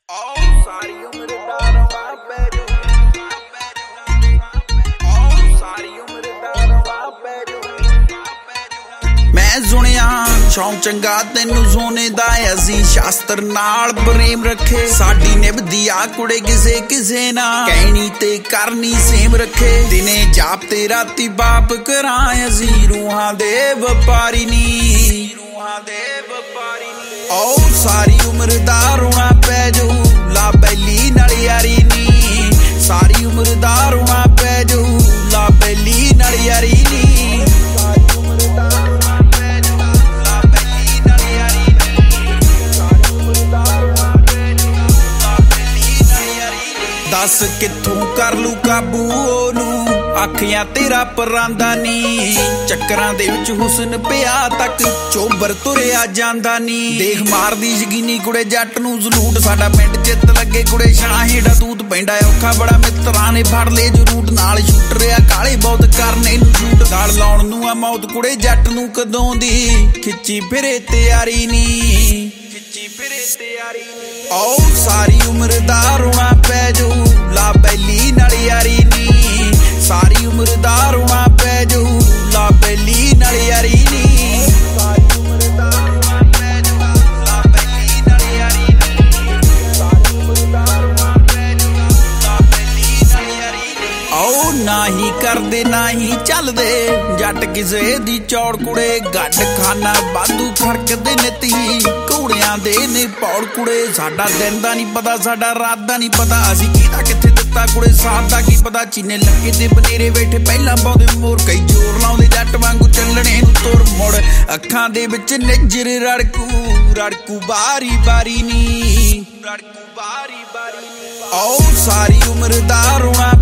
ਸਾਰੀ ਉਮਰ ਦਾ ਰੌਲਾ ਪੈ ਜੂ ਸਾਰੀ ਉਮਰ ਦਾ ਰੌਲਾ ਪੈ ਜੂ ਮੈਂ ਸੁਣਿਆ ਸ਼ੌਂਕ ਚੰਗਾ ਤੈਨੂੰ ਸੋਨੇ ਦਾ ਅਸੀਂ ਸ਼ਾਸਤਰ ਨਾਲ ਪ੍ਰੇਮ ਰੱਖੇ ਸਾਡੀ ਨਿਭਦੀ ਆ ਕੁੜੇ ਕਿਸੇ ਕਿਸੇ ਨਾਲ ਕਹਿਣੀ ਤੇ ਕਰਨੀ ਸੇਮ ਰੱਖੇ ਦਿਨੇ ਜਾਪ ਤੇ ਰਾਤੀ ਬਾਪ ਕਰਾਂ ਅਸੀਂ ਰੂਹਾਂ ਦੇ ਵਪਾਰੀ ਨੀ ਓ ਸਾਰੀ ਉਮਰ ਦਾ ਰੋਣਾ ਪੈ ਜੂ ਲਾ ਬੈਲੀ ਨਾਲ ਯਾਰੀ ਨੀ ਸਾਰੀ ਉਮਰ ਦਾ ਰੋਣਾ ਪੈ ਜੂ ਲਾ ਬੈਲੀ ਨਾਲ ਯਾਰੀ ਨੀ दस किथों कर लू काबू ओनू आखियां तेरा परांदा नी चक्करां दे विच हुसन पिया तक चोबर तुरिया जांदा नी देख मारदी यकीनी कुड़े जट नू सलूट साडा पिंड चित लगे कुड़े शाहेड़ा दूत पैंदा औखा बड़ा मित्रां ने फड़ ले जरूट नाल शूट रिया काले बहुत करने नू शूट गल लाउण नू आ मौत कुड़े जट नू कदों दी खिच्ची फिरे तैयारी नी ओ सारी उम्र दा रोना पै जू ला बैली नाल यारी नी सारी उम्र दा रोना पै जू ला बैली नाल यारी नी सारी उम्र दा रोना पै जू ला बैली नाल यारी नी सारी उम्र दा रोना पै जू ला बैली नाल यारी नी ओ नाही करदे नाही चलदे जट किसे दी चौड़ कुड़े गड्ड खाना बादू खड़कदे निती ਘੋੜਿਆਂ ਦੇ ਨੇ ਪੌੜ ਕੁੜੇ ਸਾਡਾ ਦਿਨ ਦਾ ਨਹੀਂ ਪਤਾ ਸਾਡਾ ਰਾਤ ਦਾ ਨਹੀਂ ਪਤਾ ਅਸੀਂ ਕਿਹਦਾ ਕਿੱਥੇ ਦਿੱਤਾ ਕੁੜੇ ਸਾਥ ਦਾ ਕੀ ਪਤਾ ਚੀਨੇ ਲੱਗੇ ਤੇ ਬਨੇਰੇ ਬੈਠੇ ਪਹਿਲਾਂ ਪਾਉਂਦੇ ਮੋਰ ਕਈ ਜ਼ੋਰ ਲਾਉਂਦੇ ਜੱਟ ਵਾਂਗੂ ਚੱਲਣੇ ਨੂੰ ਤੁਰ ਮੁੜ ਅੱਖਾਂ ਦੇ ਵਿੱਚ ਨਜ਼ਰ ਰੜਕੂ ਬਾਰੀ ਬਾਰੀ ਨੀ ਓ ਸਾਰੀ ਉਮਰ ਦਾ ਰੋਣਾ